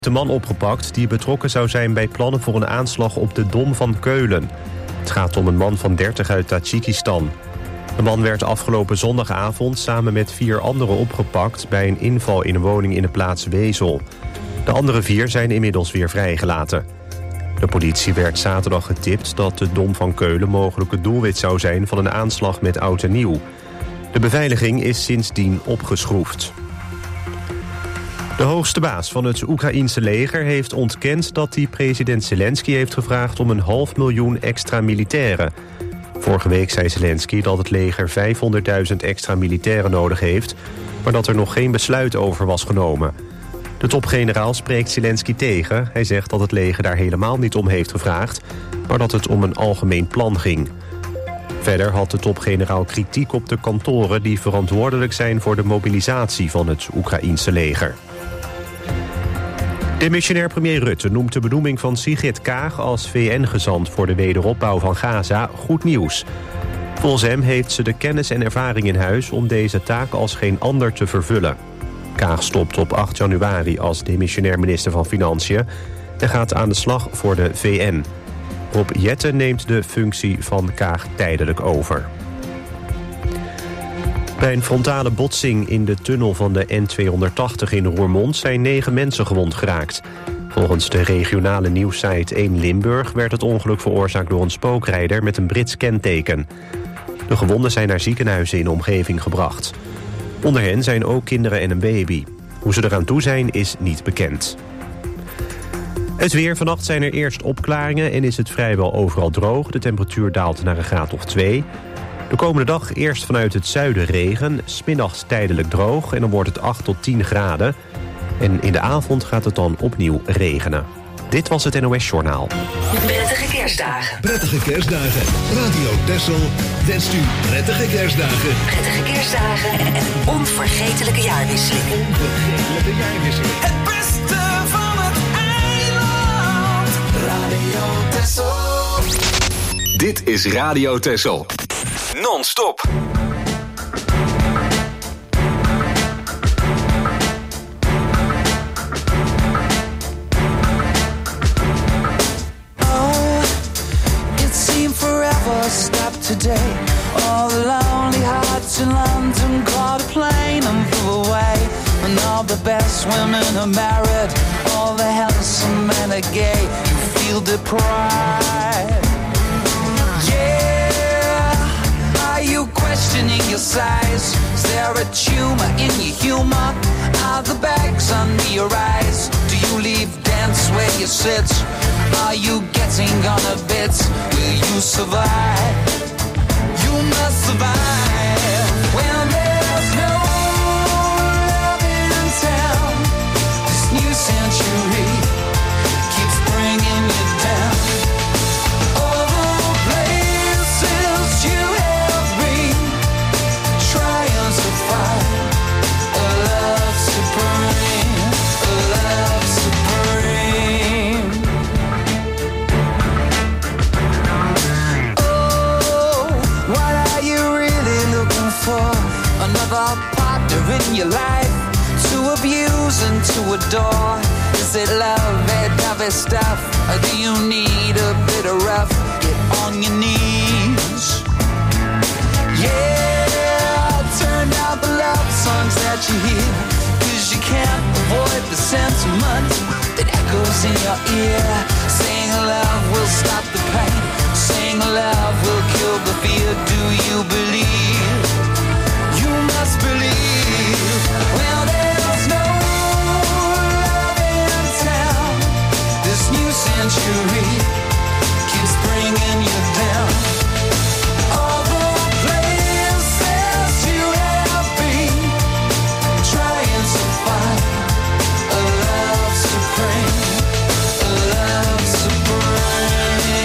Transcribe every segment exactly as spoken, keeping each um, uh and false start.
De man opgepakt die betrokken zou zijn bij plannen voor een aanslag op de Dom van Keulen. Het gaat om een man van dertig uit Tajikistan. De man werd afgelopen zondagavond samen met vier anderen opgepakt bij een inval in een woning in de plaats Wezel. De andere vier zijn inmiddels weer vrijgelaten. De politie werd zaterdag getipt dat de Dom van Keulen mogelijk het doelwit zou zijn van een aanslag met oud en nieuw. De beveiliging is sindsdien opgeschroefd. De hoogste baas van het Oekraïense leger heeft ontkend dat hij president Zelensky heeft gevraagd om een half miljoen extra militairen. Vorige week zei Zelensky dat het leger vijfhonderdduizend extra militairen nodig heeft, maar dat er nog geen besluit over was genomen. De topgeneraal spreekt Zelensky tegen. Hij zegt dat het leger daar helemaal niet om heeft gevraagd, maar dat het om een algemeen plan ging. Verder had de topgeneraal kritiek op de kantoren die verantwoordelijk zijn voor de mobilisatie van het Oekraïense leger. Demissionair premier Rutte noemt de benoeming van Sigrid Kaag als V N-gezant voor de wederopbouw van Gaza goed nieuws. Volgens hem heeft ze de kennis en ervaring in huis om deze taak als geen ander te vervullen. Kaag stopt op acht januari als demissionair minister van Financiën en gaat aan de slag voor de V N. Rob Jetten neemt de functie van Kaag tijdelijk over. Bij een frontale botsing in de tunnel van de N tweehonderdtachtig in Roermond zijn negen mensen gewond geraakt. Volgens de regionale nieuwssite één Limburg werd het ongeluk veroorzaakt door een spookrijder met een Brits kenteken. De gewonden zijn naar ziekenhuizen in de omgeving gebracht. Onder hen zijn ook kinderen en een baby. Hoe ze eraan toe zijn is niet bekend. Het weer. Vannacht zijn er eerst opklaringen en is het vrijwel overal droog. De temperatuur daalt naar een graad of twee. De komende dag eerst vanuit het zuiden regen, 's middags tijdelijk droog en dan wordt het acht tot tien graden. En in de avond gaat het dan opnieuw regenen. Dit was het N O S Journaal. Prettige kerstdagen. Prettige kerstdagen. Radio Texel wenst u prettige kerstdagen. Prettige kerstdagen en een onvergetelijke jaarwisseling. Onvergetelijke jaarwisseling. Het beste van het eiland. Radio Texel. Dit is Radio Texel. Non-stop. Stop today. All the lonely hearts in London caught a plane and flew away. And all the best women are married. All the handsome men are gay. You feel deprived. Yeah. Are you questioning your size? Is there a tumor in your humor? Are the bags under your eyes? Do you leave dance where you sit? Are you getting on a bit? Will you survive? You must survive when there's no love in town. This new century keeps bringing you down. All the places you have been, trying to find a love supreme, a love supreme. For another partner in your life to abuse and to adore. Is it love, that heavy stuff, or do you need a bit of rough? Get on your knees. Yeah, turn down the love songs that you hear, 'cause you can't avoid the sentiment that echoes in your ear. Saying love will stop the pain, saying love will kill the fear. Do you believe? You must believe. Well, there's no love in town. This new century keeps bringing you down. All the places you have been, trying to find a love supreme, a love supreme.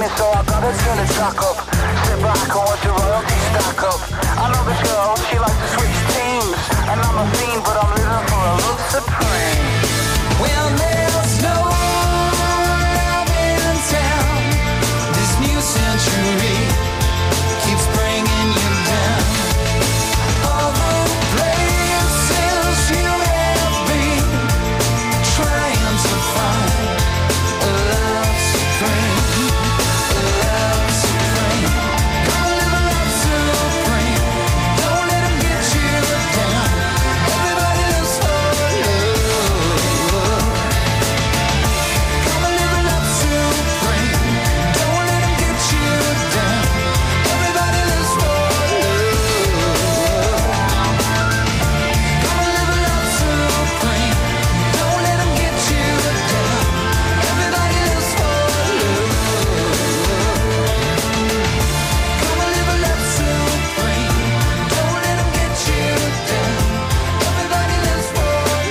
me, so I gotta turn the track up. Sit back and watch the royalty stack up. I know this girl, she likes to switch teams, and I'm a fiend, but I'm living for a love supreme. Well, there's no love in town. This new century keeps bringing you down. All the places you have been, trying to find a love supreme, a love supreme. Come live a love supreme. Don't let them get you down. Everybody lives for love. Come live a love supreme. Don't let them get you down. Everybody lives for love. Come live a love supreme. Don't let them get you down. Everybody lives for love. Come live a love supreme. Don't let them get you down. Everybody lives for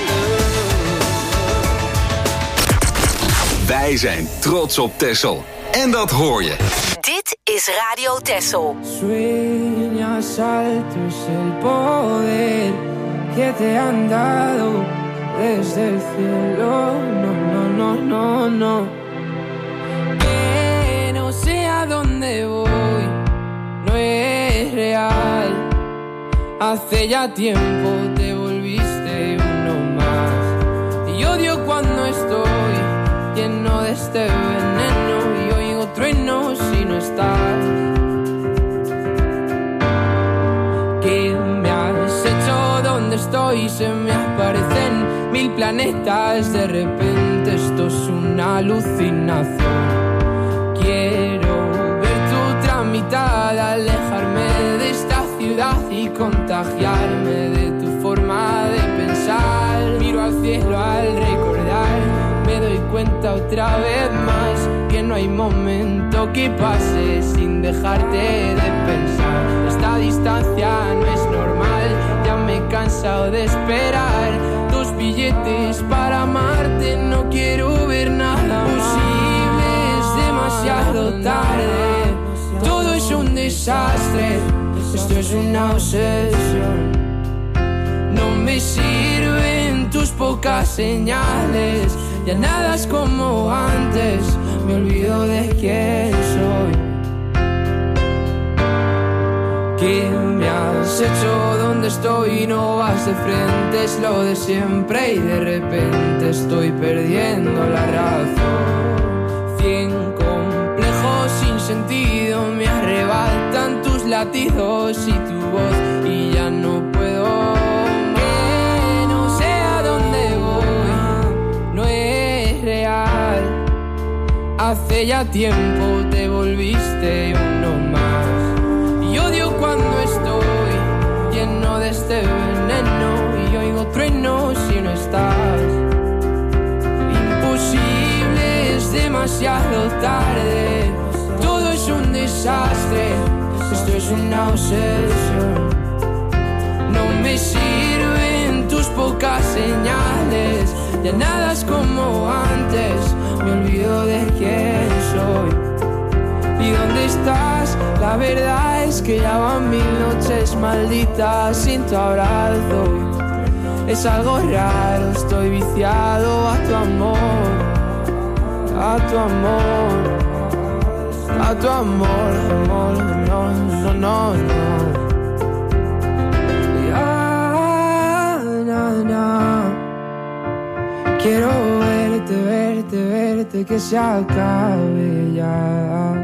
love. Wij zijn trots op Texel. En dat hoor je. Dit is Radio Texel. Sueñas alto es el poder que te han dado desde el cielo. No, no, no, no, no. Que no sé a dónde voy, no es real. Hace ya tiempo te volviste uno más. Y odio cuando estoy lleno de este veneno y oigo truenos si no estás. ¿Qué me has hecho? ¿Dónde estoy? Se me aparecen mil planetas. De repente esto es una alucinación. Quiero ver tu tramitada, alejarme de esta ciudad y contagiarme de tu forma de pensar. Miro al cielo al recordar, me doy cuenta otra vez más que no hay momento que pase sin dejarte de pensar. Esta distancia no es normal, ya me he cansado de esperar. Dos billetes para amarte, no quiero ver nada posible, es demasiado tarde. Todo es un desastre, esto es una obsesión. No me sirven tus pocas señales, ya nada es como antes, me olvido de quién soy. ¿Qué me has hecho? ¿Dónde estoy? No vas de frente, es lo de siempre y de repente estoy perdiendo la razón. Cien complejos sin sentido me arrebatan tus latidos y tu voz y ya no puedo. Hace ya tiempo te volviste uno más. Y odio cuando estoy lleno de este veneno y oigo truenos si no estás. Imposible, es demasiado tarde. Todo es un desastre, esto es una obsesión. No me sirven tus pocas señales, ya nada es como antes, me olvido de quién soy. ¿Y dónde estás? La verdad es que ya van mil noches malditas sin tu abrazo. Es algo raro, estoy viciado a tu amor, a tu amor, a tu amor, amor, no, no, no, no. Ya, na, na. Quiero verte, verte, verte, que se acabe ya.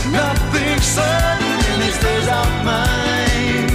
nothing certain in these days of mine.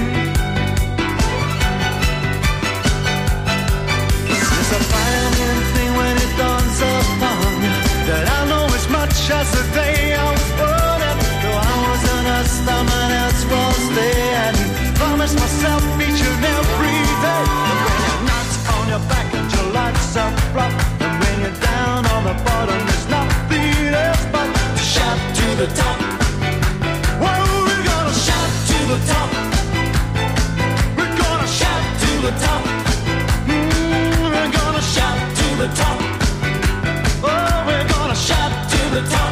It's a finding thing when it dawns upon you that I know as much as the day I was born, and though I wasn't a someone else was there, and promised myself each and every day. And when you're not on your back and your life's up rough, and when you're down on the bottom, there's nothing else but to shout to the top. Whoa, we're gonna shout to the top. We're gonna shout to the top. Mm, we're gonna shout to the top. Oh, we're gonna shout to the top.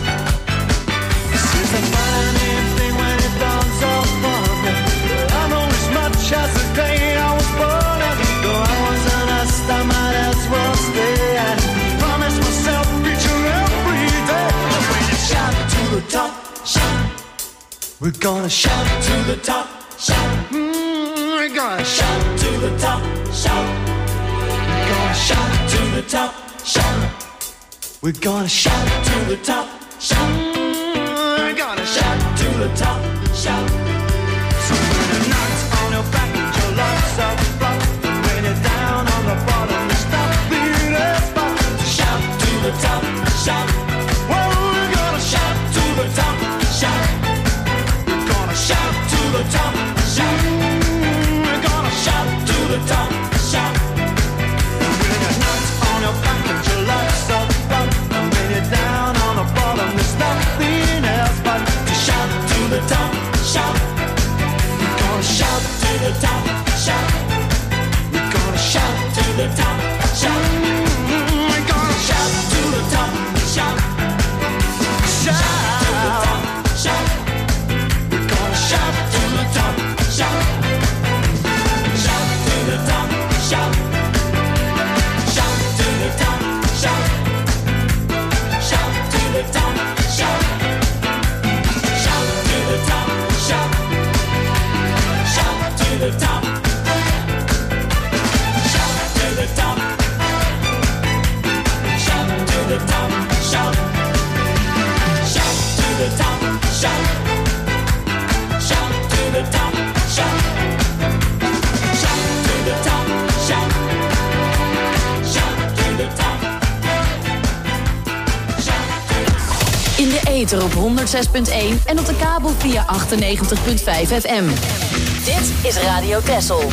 This is a funny thing when it dawns upon me. I know as much as the day I was born, and though I wasn't a star, my else was there. And promised myself each and every day. And when you shout to the top, shout. We're gonna shout to the top, shout. Mm, we're gonna shout to the top, shout. We're gonna shout to the top, shout. We're gonna shout to the top, shout. We're gonna shout to the top, shout. So when you're knocked on your back and your life's up rough, and when you're down on the bottom, there's nothing else but to shout to the top, shout. Well, we're gonna shout to the top, shout. We're gonna shout to the top, shout. We're gonna shout to the top, shout. And when you're knocked on your back and your life's up rough, and when you're down on the bottom, there's nothing else but to shout to the top, shout. We're gonna shout to the top, shout. We're gonna shout to the top, shout. We're gonna shout to the top, shout. Shout to the top, shout. We're gonna shout to the top, shout. Shout to the top, shout. Shout to the top, shout. Shout to the top, shout. Shout to the top, shout. Shout to the top. Shout to the top. Shout to the top, shout. Shout to the top, shout. Shout to the top, shout. Shout to the top, shout. Shout to the top. In de ether op honderd zes punt één en op de kabel via achtennegentig punt vijf F M. Dit is Radio Texel.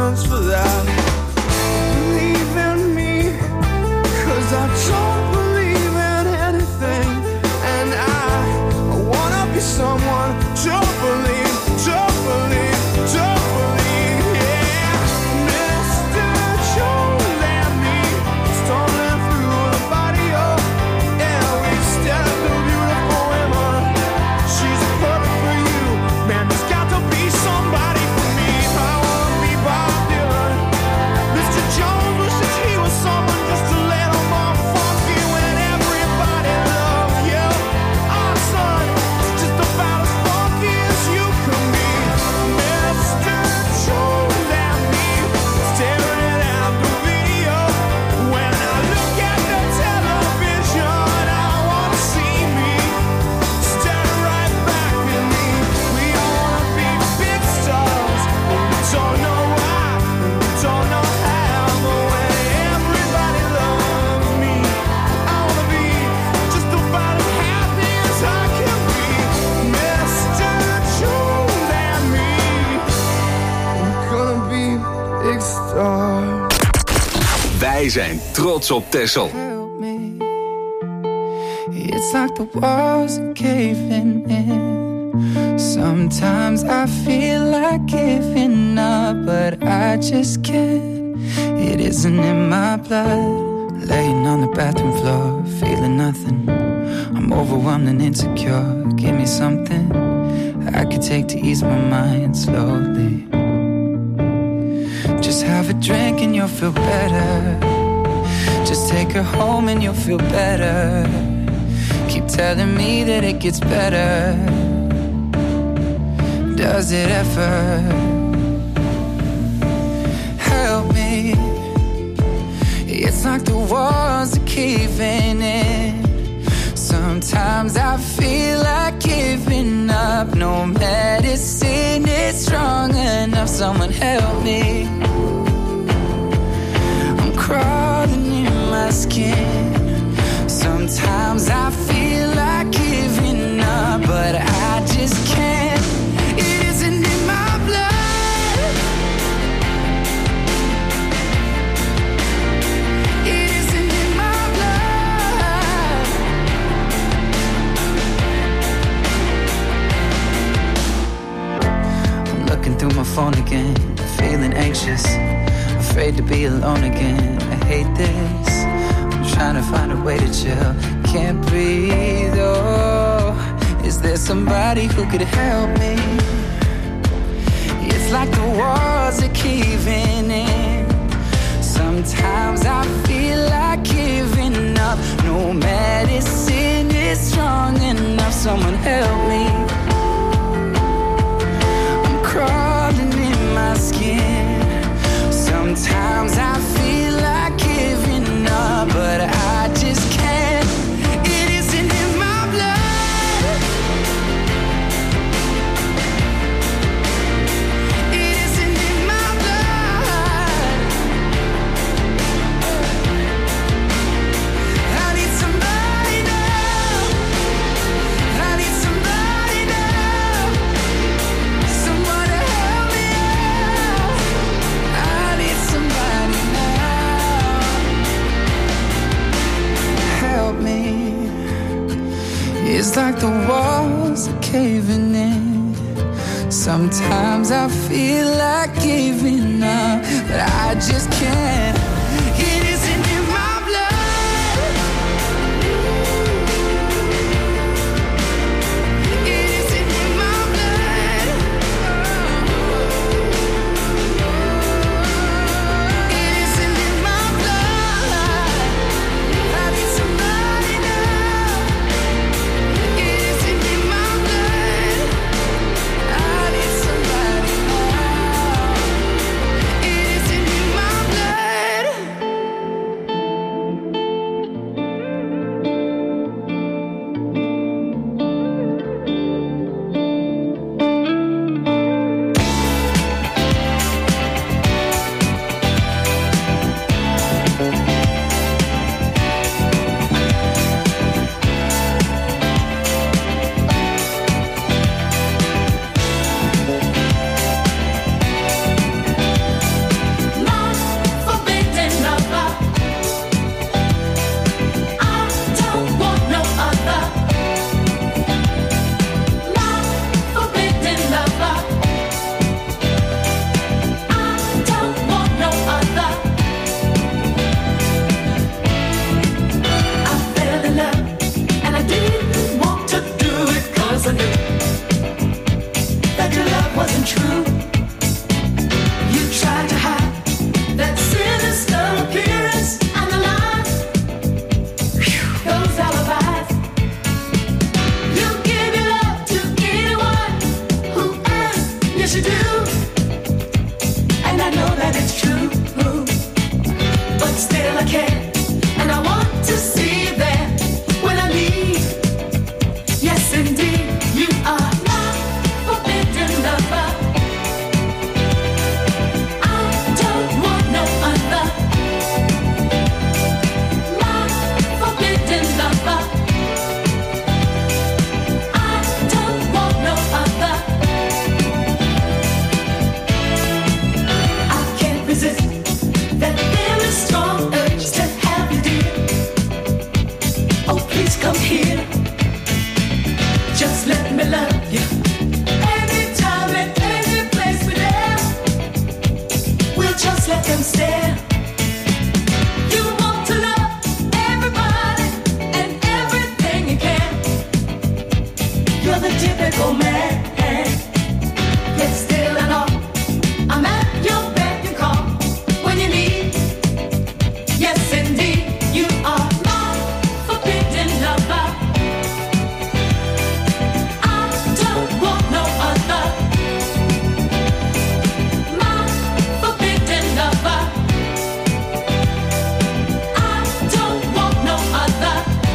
once for that. Believe in me, cause I don't believe in anything. And I, I wanna be someone to believe, to believe, to believe, yeah. Mister Jones and me, stumbling through the body of, yeah, we stare at the beautiful women. She's perfect for you, man, there's got to be somebody for me. I wanna be Bob Dylan. Mister Jones wishes he was someone just a little more funky when everybody loves you. Our son is just about as funky as you can be. Mister Jones and me, staring at the video. When I look at the television, I wanna see me staring right back at me. We all wanna be big stars, but we don't know why, we don't know how. But when everybody loves me, I wanna be just about as happy as I can be. Mister Jones and me, we're gonna be big stars. Wij zijn trots op Texel. Help me. It's like the walls are caving in. Sometimes I feel like giving up, but I just can't. It isn't in my blood. Laying on the bathroom floor, feeling nothing. I'm overwhelmed and insecure. Give me something I could take to ease my mind slowly. Just have a drink and you'll feel better. Just take her home and you'll feel better. Keep telling me that it gets better. Does it ever? Help me. It's like the walls are caving in. Sometimes I feel like giving up. No medicine is strong enough. Someone help me. I'm crawling in my skin. Sometimes I feel like giving up, but I just can't. It isn't in my blood. It isn't in my blood. I'm looking through my phone again, feeling anxious, afraid to be alone again. I hate this. I'm trying to find a way to chill. Can't breathe, oh. Is there somebody who could help me? It's like the walls are caving in. Sometimes I feel like giving up. No medicine is strong enough. Someone help me. I'm crawling in my skin. Sometimes I feel like giving up, but I just can't. It isn't in my blood. It isn't in my blood. I need somebody now. I need somebody now. Someone to help me out. I need somebody now. Help me. It's like the walls are caving in. Sometimes I feel like giving up, but I just can't. It isn't in my blood. It isn't in my blood. It isn't in my blood. I need somebody now. It isn't in my blood. I need somebody now. It isn't in my blood. you're the typical man. Yet still I know I'm at your beck and call when you need. Yes, indeed, you are my forbidden lover. I don't want no other. My forbidden lover. I don't want no other.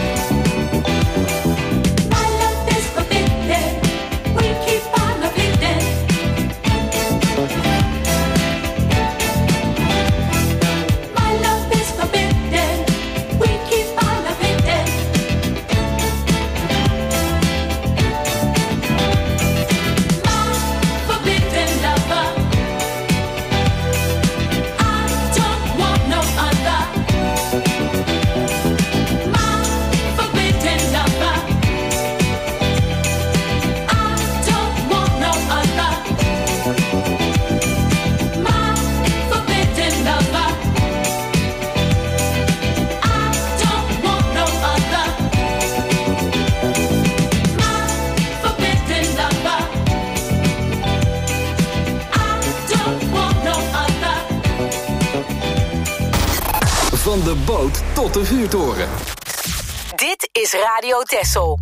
My love is forbidden. We keep on forbidden. My love is forbidden. We keep on forbidden. My forbidden lover. I don't want no other. My forbidden lover. I don't want no other. My forbidden lover. I don't want no other. My forbidden lover. I don't want no other. Van de boot tot de vuurtoren. Dit is Radio Texel.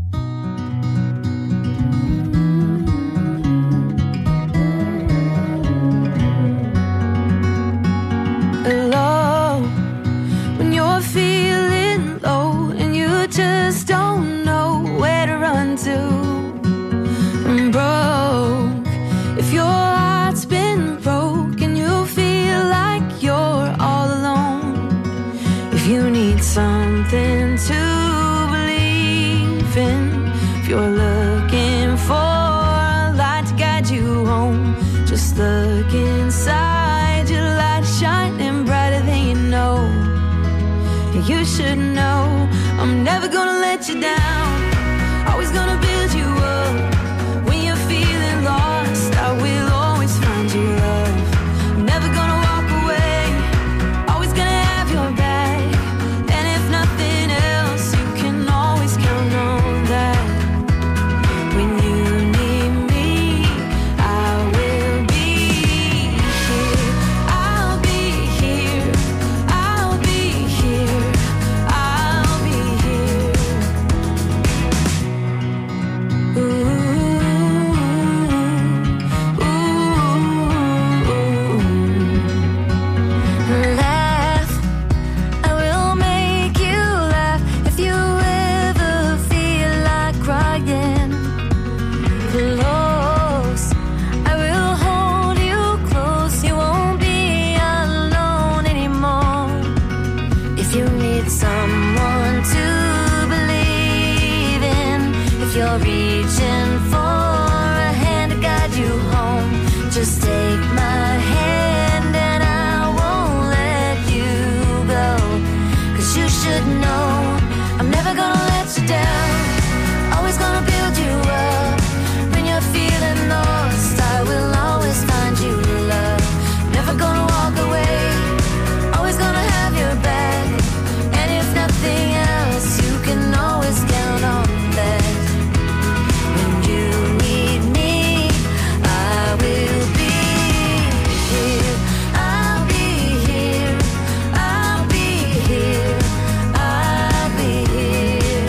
Low when you're feeling low and you just don't know where to run to. I'm broke if your heart's been broke and you feel like you're all alone. If you need something to believe in, if you're looking for a light to guide you home, just look inside your light shining brighter than you know. You should know I'm never gonna let you down, always gonna build you up. When you're feeling lost, I will always find you love. I'm never gonna walk away, always gonna have your back. And if nothing else, you can always count on that. When you need me, I will be here. I'll be here. I'll be here. I'll be here. Ooh, ooh. Laugh. I will make you laugh if you ever feel like crying. Close, I will hold you close. You won't be alone anymore. If you need someone to believe in, if you're reaching for a hand to guide you home, just take my hand and I won't let you go. 'Cause you should know I'm never gonna let you down, always gonna build you up. When you're feeling lost, I will always find you love. Never gonna walk away, always gonna have your back. And if nothing else, you can always count on that. When you need me, I will be here. I'll be here. I'll be here. I'll be here.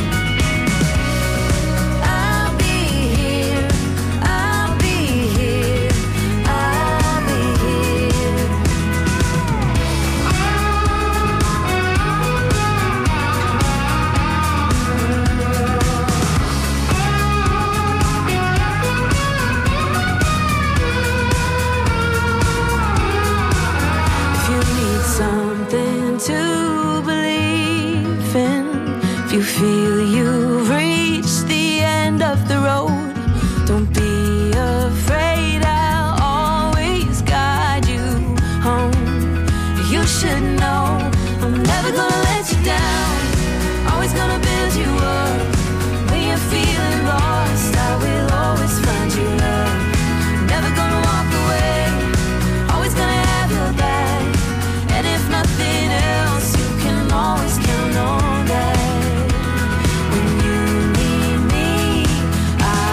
I'll be here. I'll be here. I'll be here. If you need something to believe in, if you feel you've reached the end of the road, don't be afraid, I'll always guide you home. You should know I'm never gonna let you down, always gonna build you up. When you're feeling lost, I will always find you love. Never gonna walk away, always gonna have your back. And if nothing else, you can always count on that. When you need me, I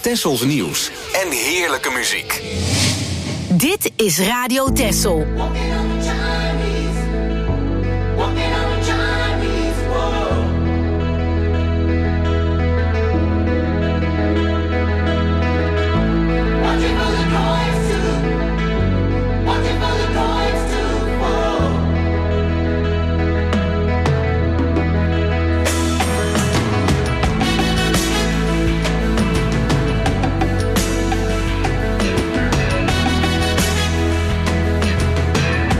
Tessels nieuws en heerlijke muziek. Dit is Radio Tessel. Thank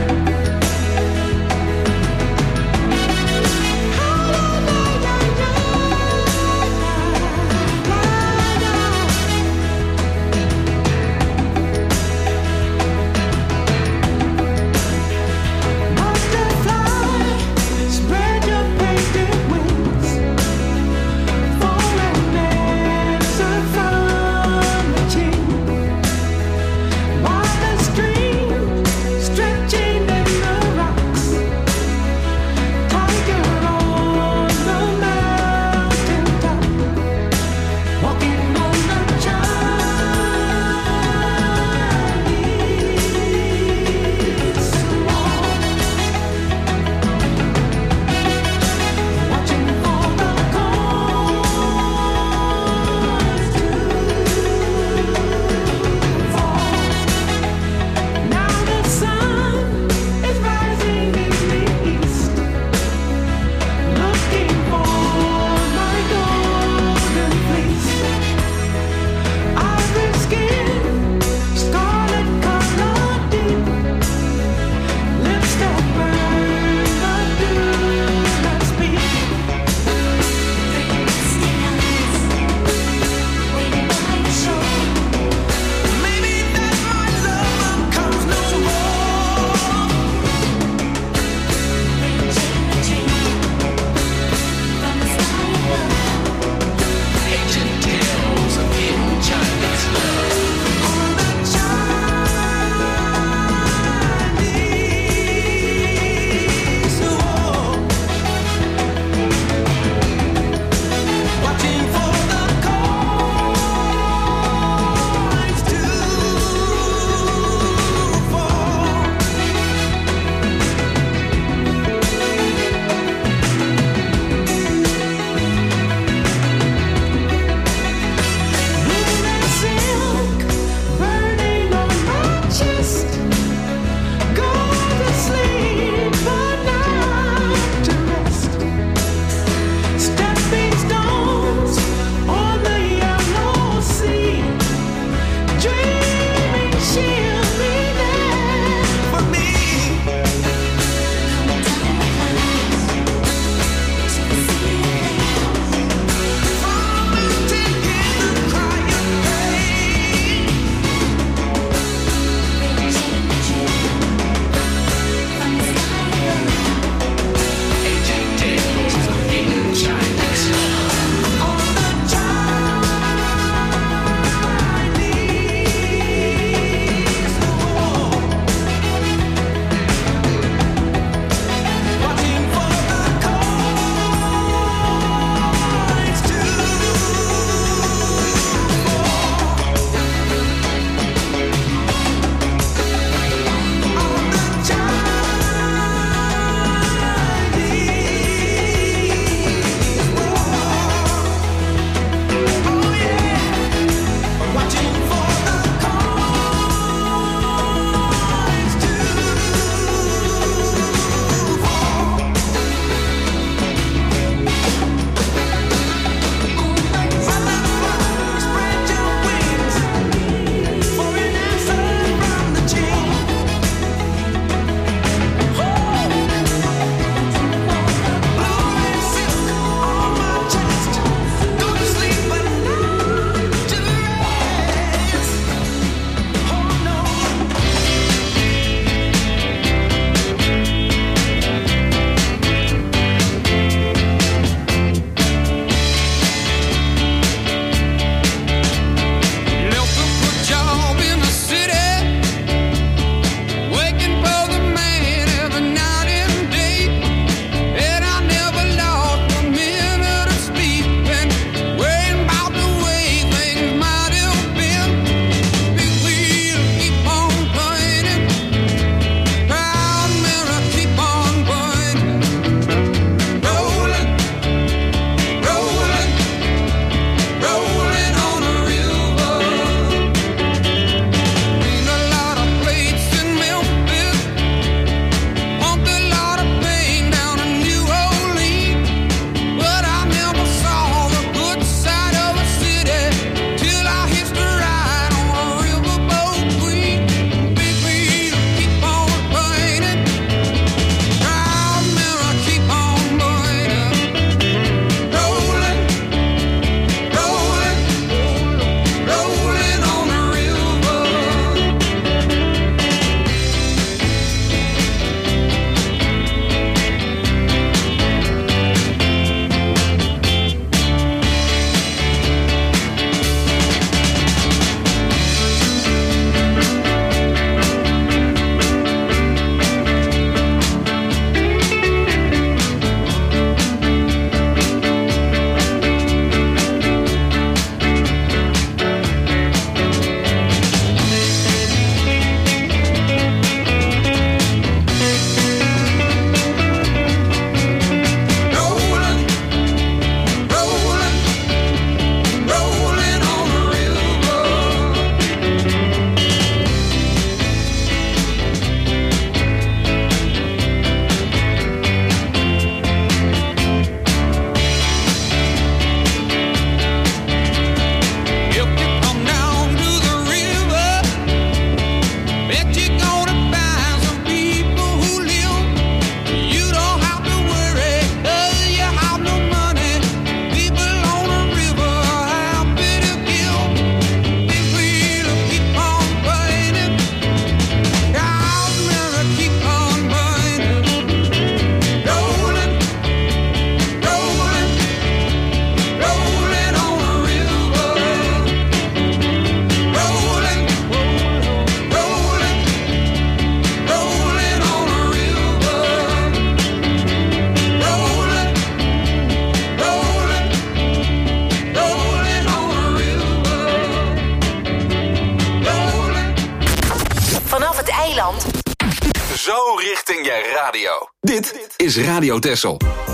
is Radio Texel.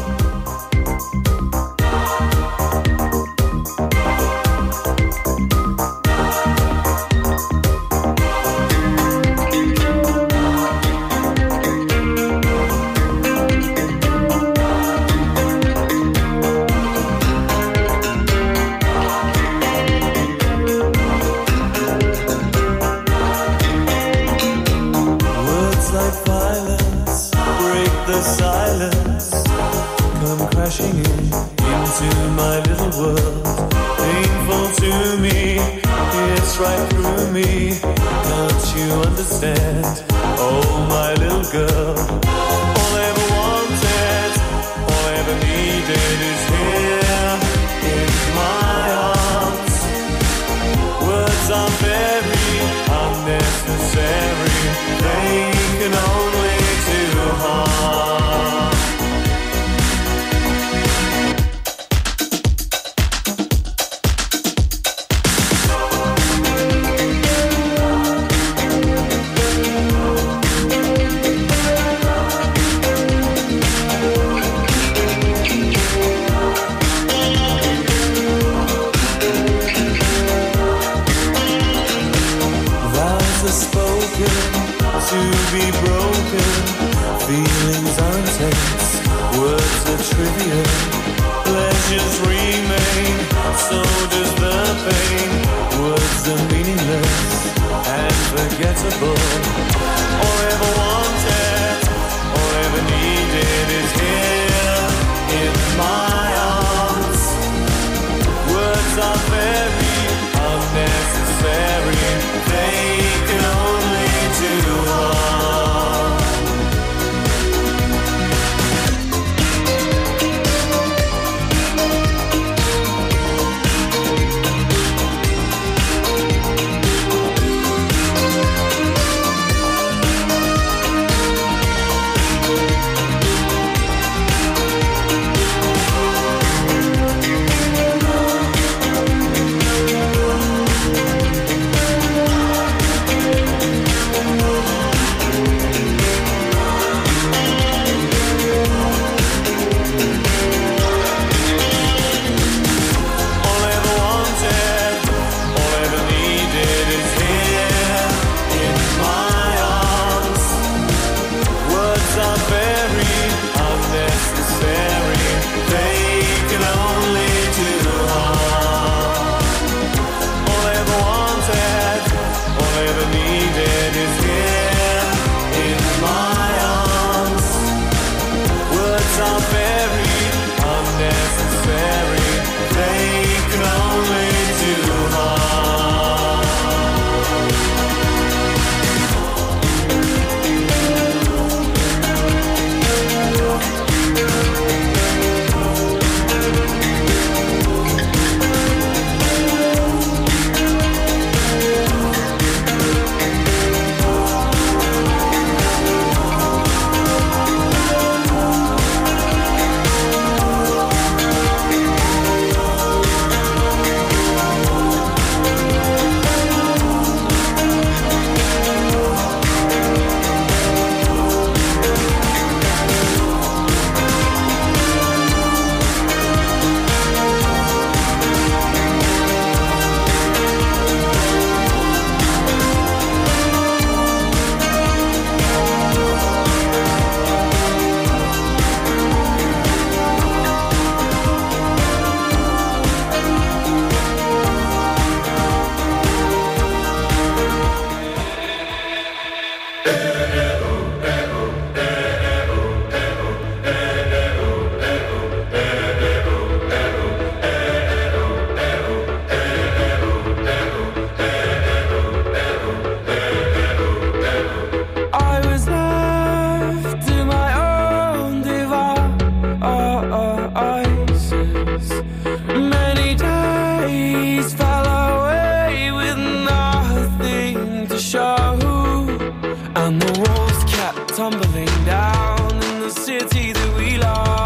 tumbling down in the city that we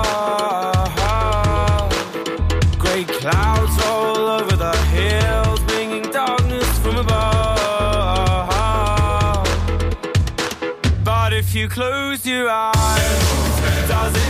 love. Grey clouds all over the hills, bringing darkness from above. But if you close your eyes, does it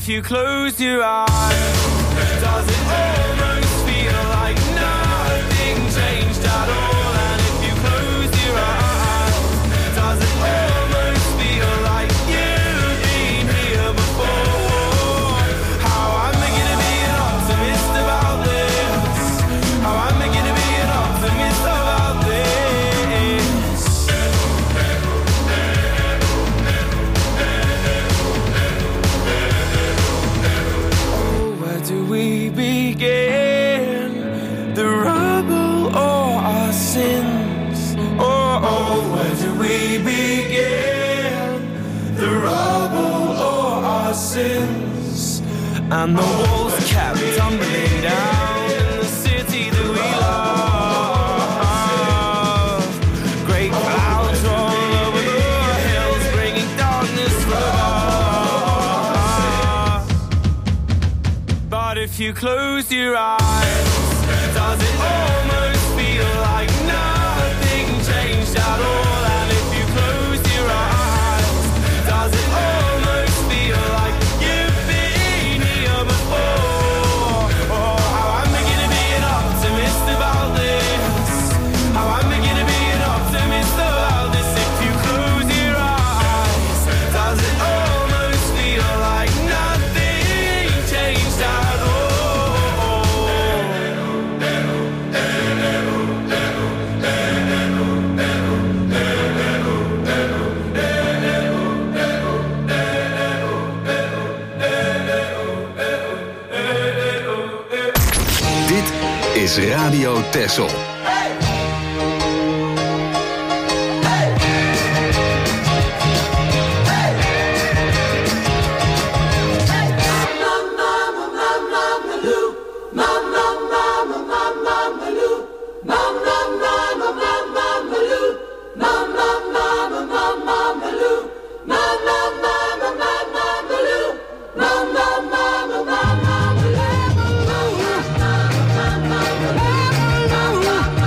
if you close your eyes, does it almost feel like nothing changed at all? And if you close your eyes, does it almost feel like you've been here before? How am I gonna be an optimist about this? How am I gonna be an optimist about this? Oh, where do we begin? The rubble or our sins? Oh, oh, where do we begin? The rubble or our sins? And the walls kept tumbling down in the city that we love. Great clouds roll over the hills, bringing darkness from above. But if you close your eyes, does it almost feel like nothing changed at all? And if you close your eyes, does it almost feel like you've been here before? Oh, how am I gonna be an optimist about this? How am I gonna be an optimist about this? If you close your eyes, does it almost feel like nothing changed at all? Dit is Radio Texel. Mama,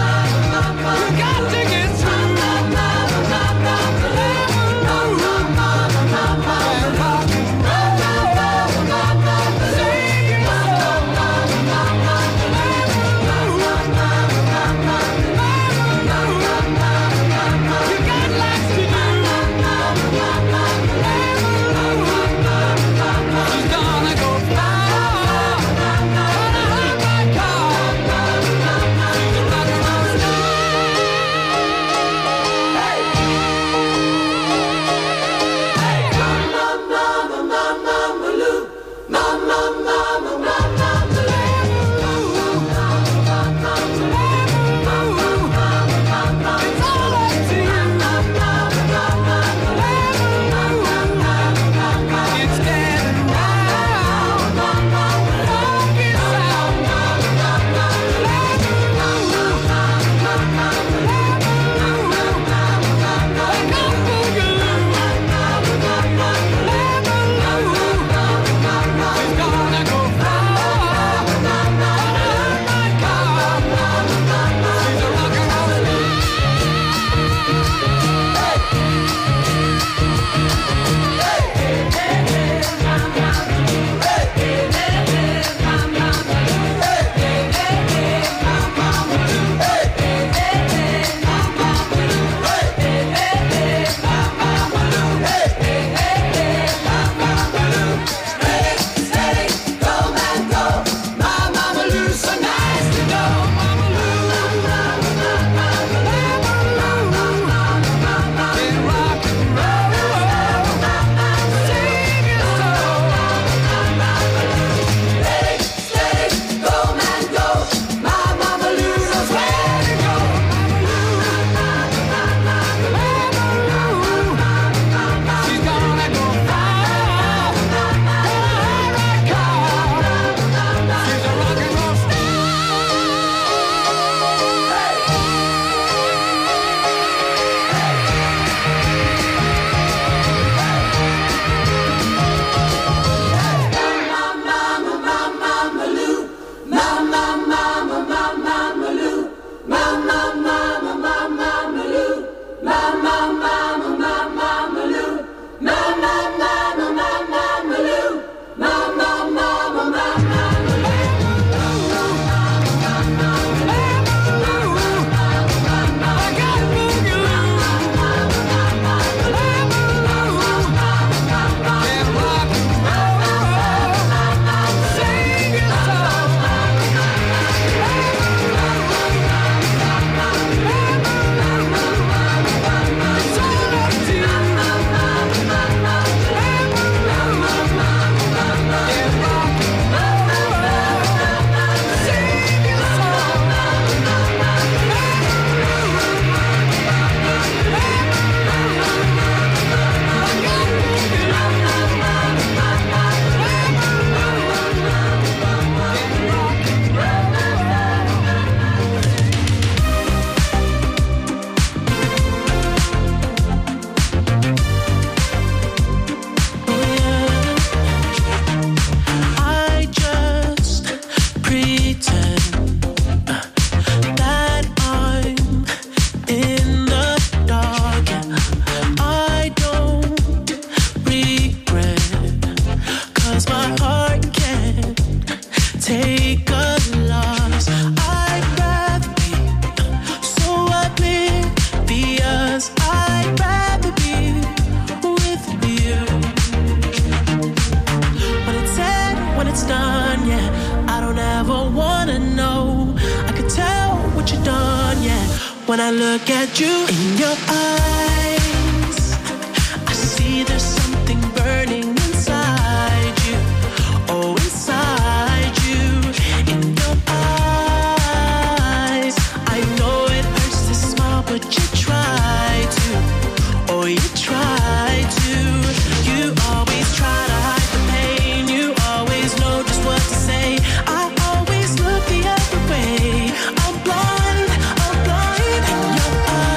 when I look at you. In your eyes, I see there's something burning inside you. Oh, inside you. In your eyes, I know it hurts to smile, but you try to. Oh, you try to. You always try to hide the pain. You always know just what to say. I always look the other way. I'm blind, I'm blind in your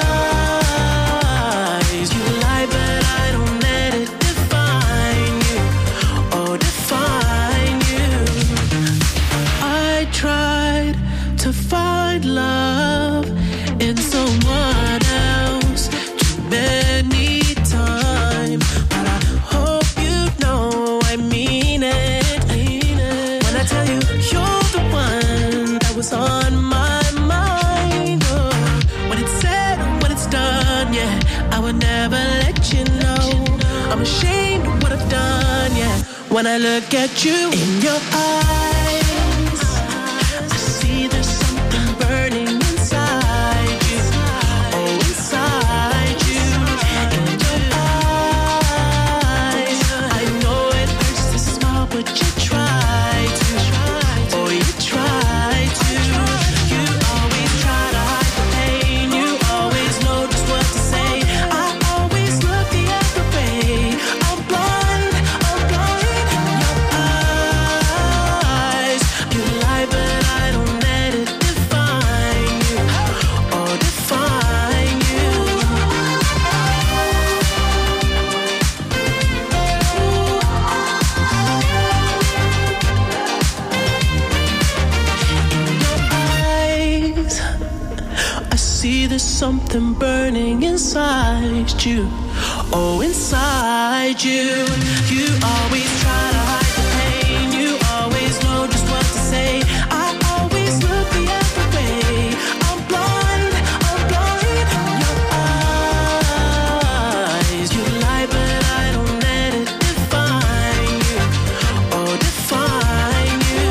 eyes. You lie, but I don't let it define you. Oh, define you. I tried to find love in someone else too many times, but I hope you know I mean it. When I tell you you're the one that was on my mind, oh, when it's said, when it's done, yeah, I would never let you know. I'm ashamed of what I've done, yeah. When I look at you in your eyes, I see there's something burning inside you. Oh, inside you. In your eyes, I know it hurts to smile, but you try to. Oh, you try to. You always try to hide the pain. You always know just what to say. I always look the other way. I'm blind, I'm blind in your eyes. You lie, but I don't let it define you. Oh, define you. Eyes, I see there's something burning inside you. Oh, inside you. You always try to hide the pain. You always know just what to say. I always look the other way. I'm blind, I'm blind in your eyes. You lie, but I don't let it define you. Oh, define you.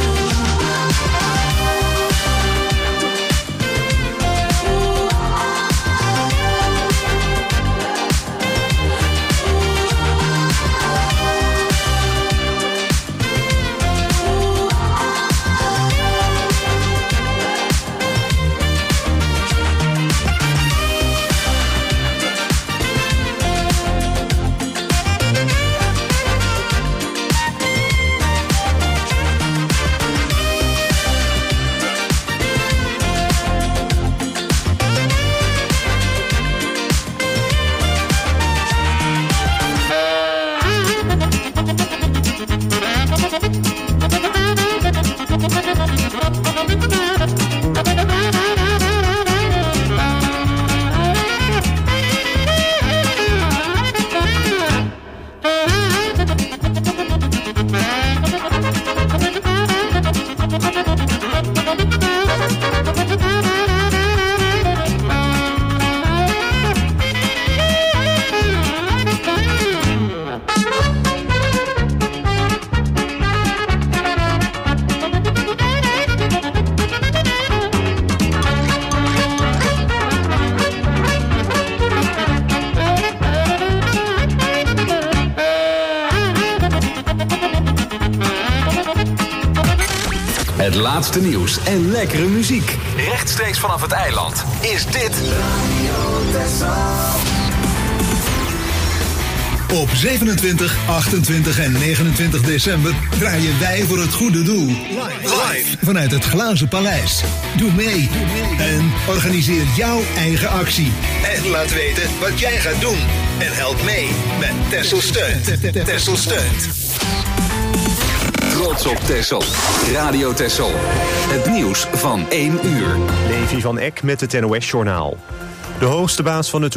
Het laatste nieuws en lekkere muziek. Rechtstreeks vanaf het eiland is dit Op zevenentwintig, achtentwintig en negenentwintig december draaien wij voor het goede doel. Live vanuit het Glazen Paleis. Doe mee en organiseer jouw eigen actie. En laat weten wat jij gaat doen. En help mee met Texel Steunt. Texel Steunt. Trots op Texel. Radio Texel. Het nieuws van één uur. Levi van Eck met het N O S-journaal. De hoogste baas van het